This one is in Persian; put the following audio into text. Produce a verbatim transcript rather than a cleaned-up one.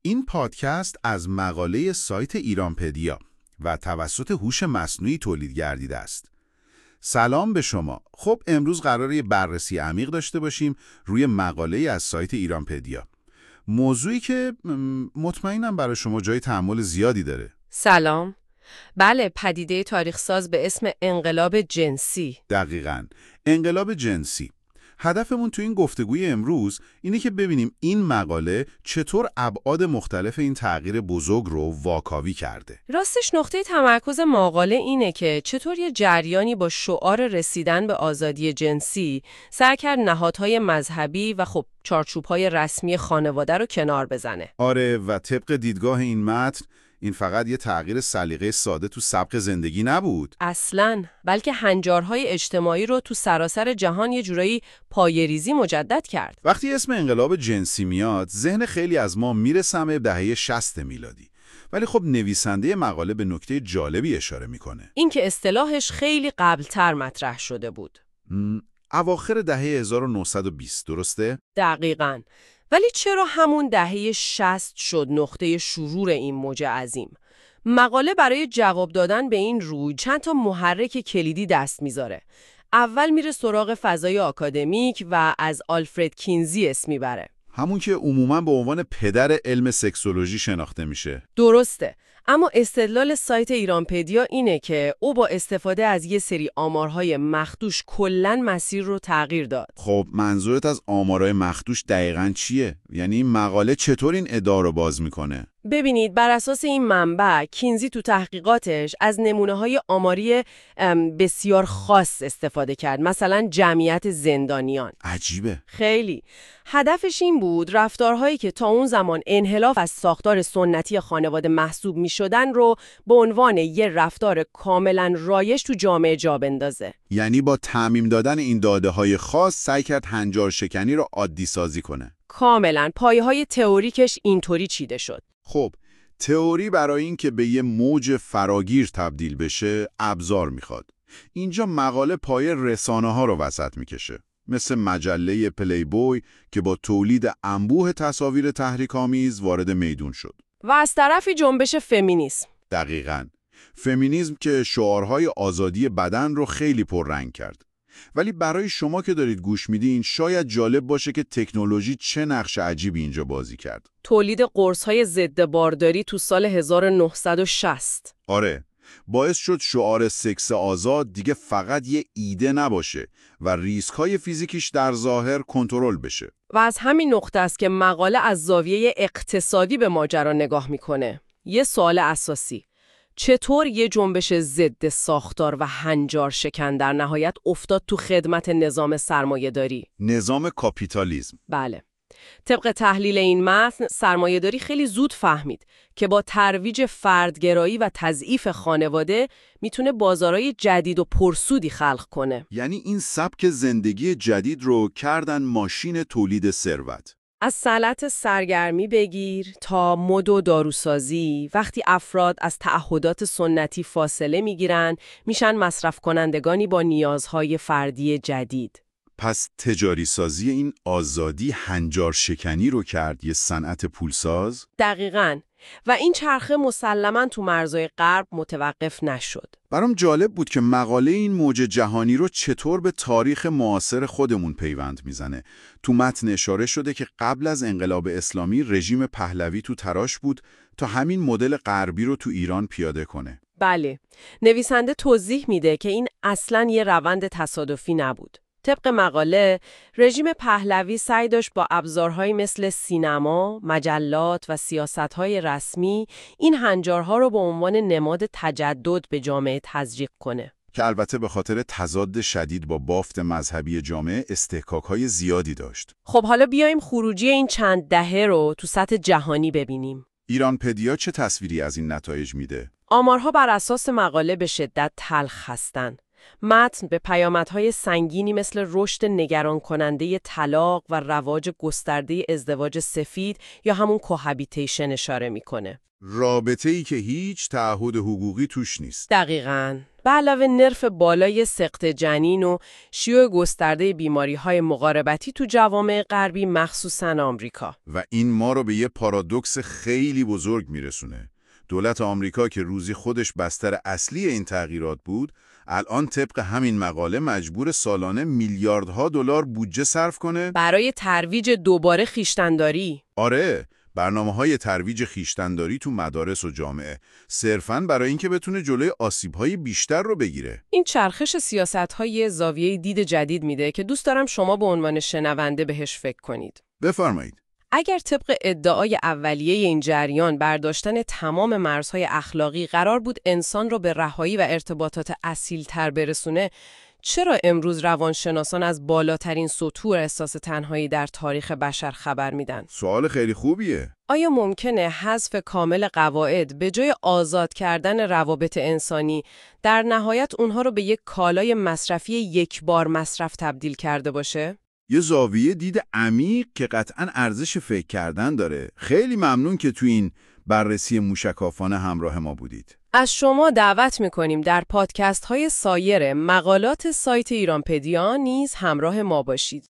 این پادکست از مقاله سایت ایرانپدیا و توسط هوش مصنوعی تولید گردیده است. سلام به شما. خب امروز قراره یه بررسی عمیق داشته باشیم روی مقاله از سایت ایرانپدیا. موضوعی که مطمئنم برای شما جای تأمل زیادی داره. سلام. بله، پدیده تاریخ ساز به اسم انقلاب جنسی. دقیقاً، انقلاب جنسی. هدفمون تو این گفتگوی امروز اینه که ببینیم این مقاله چطور ابعاد مختلف این تغییر بزرگ رو واکاوی کرده. راستش نقطه تمرکز مقاله اینه که چطور یه جریانی با شعار رسیدن به آزادی جنسی سعی کرد نهادهای مذهبی و خب چارچوب‌های رسمی خانواده رو کنار بزنه. آره، و طبق دیدگاه این متن این فقط یه تغییر سلیقه ساده تو سبک زندگی نبود. اصلاً، بلکه هنجارهای اجتماعی رو تو سراسر جهان یه جورایی پایه‌ریزی مجدد کرد. وقتی اسم انقلاب جنسی میاد، ذهن خیلی از ما میره سمت دهه شصت میلادی. ولی خب نویسنده مقاله به نکته جالبی اشاره میکنه. این که اصطلاحش خیلی قبلتر مطرح شده بود. اواخر دهه هزار و نهصد و بیست، درسته؟ دقیقاً. ولی چرا همون دهه شصت شد نقطه شروع این موج عظیم؟ مقاله برای جواب دادن به این روی چند تا محرک کلیدی دست میذاره. اول میره سراغ فضای آکادمیک و از آلفرد کینزی اسم میبره. همون که عموماً به عنوان پدر علم سکسولوژی شناخته میشه. درسته. اما استدلال سایت ایرانپدیا اینه که او با استفاده از یه سری آمارهای مخدوش کلاً مسیر رو تغییر داد. خب منظورت از آمارهای مخدوش دقیقاً چیه؟ یعنی این مقاله چطور این ادعا رو باز میکنه؟ ببینید، بر اساس این منبع کینزی تو تحقیقاتش از نمونه‌های آماری بسیار خاص استفاده کرد، مثلا جمعیت زندانیان. عجیبه. خیلی. هدفش این بود رفتارهایی که تا اون زمان انحراف از ساختار سنتی خانواده محسوب می‌شدن رو به عنوان یه رفتار کاملا رایج تو جامعه جا بندازه. یعنی با تعمیم دادن این داده‌های خاص سعی کرد هنجار شکنی رو عادی سازی کنه. کاملا. پایه‌های تئوریکش اینطوری چیده شد. خب تئوری برای این که به یه موج فراگیر تبدیل بشه ابزار میخواد. اینجا مقاله پای رسانه ها رو وسط میکشه، مثل مجله پلی بوی که با تولید انبوه تصاویر تحریک‌آمیز وارد میدون شد. و از طرفی جنبش فمینیسم. دقیقاً. فمینیسم که شعارهای آزادی بدن رو خیلی پررنگ کرد. ولی برای شما که دارید گوش میدین شاید جالب باشه که تکنولوژی چه نقش عجیبی اینجا بازی کرد. تولید قرص‌های ضد بارداری تو سال هزار و نهصد و شصت. آره، باعث شد شعار سکس آزاد دیگه فقط یه ایده نباشه و ریسک‌های فیزیکیش در ظاهر کنترل بشه. و از همین نقطه است که مقاله از زاویه اقتصادی به ماجرا نگاه میکنه. یه سوال اساسی: چطور یه جنبش ضد ساختار و هنجار شکن در نهایت افتاد تو خدمت نظام سرمایه‌داری؟ نظام کاپیتالیسم. بله. طبق تحلیل این متن، سرمایه‌داری خیلی زود فهمید که با ترویج فردگرایی و تضعیف خانواده میتونه بازارهای جدید و پرسودی خلق کنه. یعنی این سبک زندگی جدید رو کردن ماشین تولید ثروت. از صنعت سرگرمی بگیر تا مد و داروسازی، وقتی افراد از تعهدات سنتی فاصله میگیرن، میشن مصرف کنندگانی با نیازهای فردی جدید. پس تجاری سازی این آزادی هنجار شکنی رو کرد یه صنعت پولساز؟ دقیقاً. و این چرخه مسلماً تو مرزهای غرب متوقف نشد. برام جالب بود که مقاله این موج جهانی رو چطور به تاریخ معاصر خودمون پیوند میزنه. تو متن اشاره شده که قبل از انقلاب اسلامی رژیم پهلوی تو تراش بود تا همین مدل غربی رو تو ایران پیاده کنه. بله. نویسنده توضیح میده که این اصلاً یه روند تصادفی نبود. طبق مقاله، رژیم پهلوی سعی داشت با ابزارهایی مثل سینما، مجلات و سیاست‌های رسمی این هنجارها رو به عنوان نماد تجدد به جامعه تزریق کنه. که البته به خاطر تضاد شدید با بافت مذهبی جامعه استحکاک‌های زیادی داشت. خب حالا بیایم خروجی این چند دهه رو تو سطح جهانی ببینیم. ایرانپدیا چه تصویری از این نتایج میده؟ آمارها بر اساس مقاله به شدت تلخ هستن. متن به پیامدهای سنگینی مثل رشد نگران کننده طلاق و رواج گسترده ازدواج سفید یا همون کوهابیتیشن اشاره میکنه. رابطه‌ای که هیچ تعهد حقوقی توش نیست. دقیقاً. به علاوه نرخ بالای سقط جنین و شیوع گسترده بیماری‌های مقاربتی تو جوامع غربی مخصوصاً آمریکا. و این ما رو به یه پارادوکس خیلی بزرگ میرسونه. دولت آمریکا که روزی خودش بستر اصلی این تغییرات بود، الان طبق همین مقاله مجبور سالانه میلیاردها دلار بودجه صرف کنه برای ترویج دوباره خویشتن‌داری. آره، برنامه‌های ترویج خویشتن‌داری تو مدارس و جامعه، صرفاً برای اینکه بتونه جلوی آسیب‌های بیشتر رو بگیره. این چرخش سیاست‌های زاویه دید جدید میده که دوست دارم شما به عنوان شنونده بهش فکر کنید. بفرمایید. اگر طبق ادعای اولیه این جریان برداشتن تمام مرزهای اخلاقی قرار بود انسان رو به رهایی و ارتباطات اصیل‌تر برسونه، چرا امروز روانشناسان از بالاترین سطوح احساس تنهایی در تاریخ بشر خبر میدن؟ سوال خیلی خوبیه. آیا ممکنه حذف کامل قواعد به جای آزاد کردن روابط انسانی در نهایت اونها رو به یک کالای مصرفی یک بار مصرف تبدیل کرده باشه؟ یه زاویه دید عمیق که قطعاً ارزش فکر کردن داره. خیلی ممنون که تو این بررسی موشکافانه همراه ما بودید. از شما دعوت میکنیم در پادکست های سایر مقالات سایت ایرانپدیا نیز همراه ما باشید.